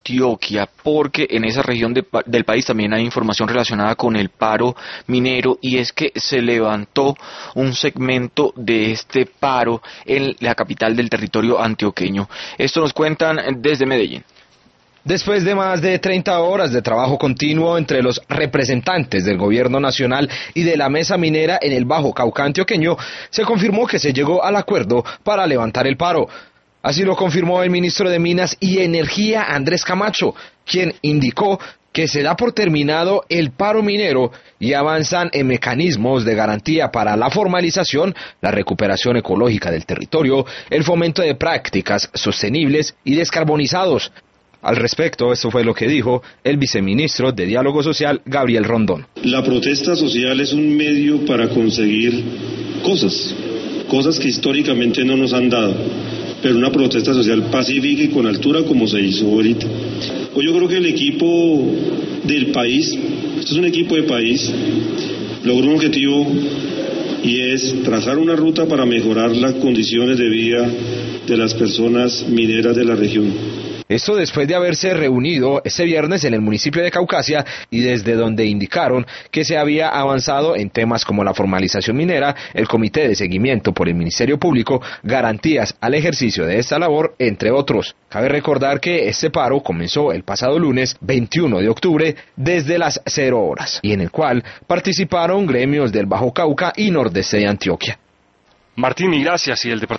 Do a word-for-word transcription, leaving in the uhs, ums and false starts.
Antioquia, porque en esa región de, del país también hay información relacionada con el paro minero, y es que se levantó un segmento de este paro en la capital del territorio antioqueño. Esto nos cuentan desde Medellín. Después de más de treinta horas de trabajo continuo entre los representantes del gobierno nacional y de la mesa minera en el Bajo Cauca antioqueño, se confirmó que se llegó al acuerdo para levantar el paro. Así lo confirmó el ministro de Minas y Energía, Andrés Camacho, quien indicó que se da por terminado el paro minero y avanzan en mecanismos de garantía para la formalización, la recuperación ecológica del territorio, el fomento de prácticas sostenibles y descarbonizados. Al respecto, esto fue lo que dijo el viceministro de Diálogo Social, Gabriel Rondón. La protesta social es un medio para conseguir cosas, cosas que históricamente no nos han dado, pero una protesta social pacífica y con altura como se hizo ahorita. Hoy yo creo que el equipo del país, esto es un equipo de país, logró un objetivo y es trazar una ruta para mejorar las condiciones de vida de las personas mineras de la región. Esto después de haberse reunido este viernes en el municipio de Caucasia y desde donde indicaron que se había avanzado en temas como la formalización minera, el comité de seguimiento por el Ministerio Público, garantías al ejercicio de esta labor, entre otros. Cabe recordar que este paro comenzó el pasado lunes veintiuno de octubre desde las cero horas y en el cual participaron gremios del Bajo Cauca y nordeste de Antioquia. Martín, y gracias. Y el departamento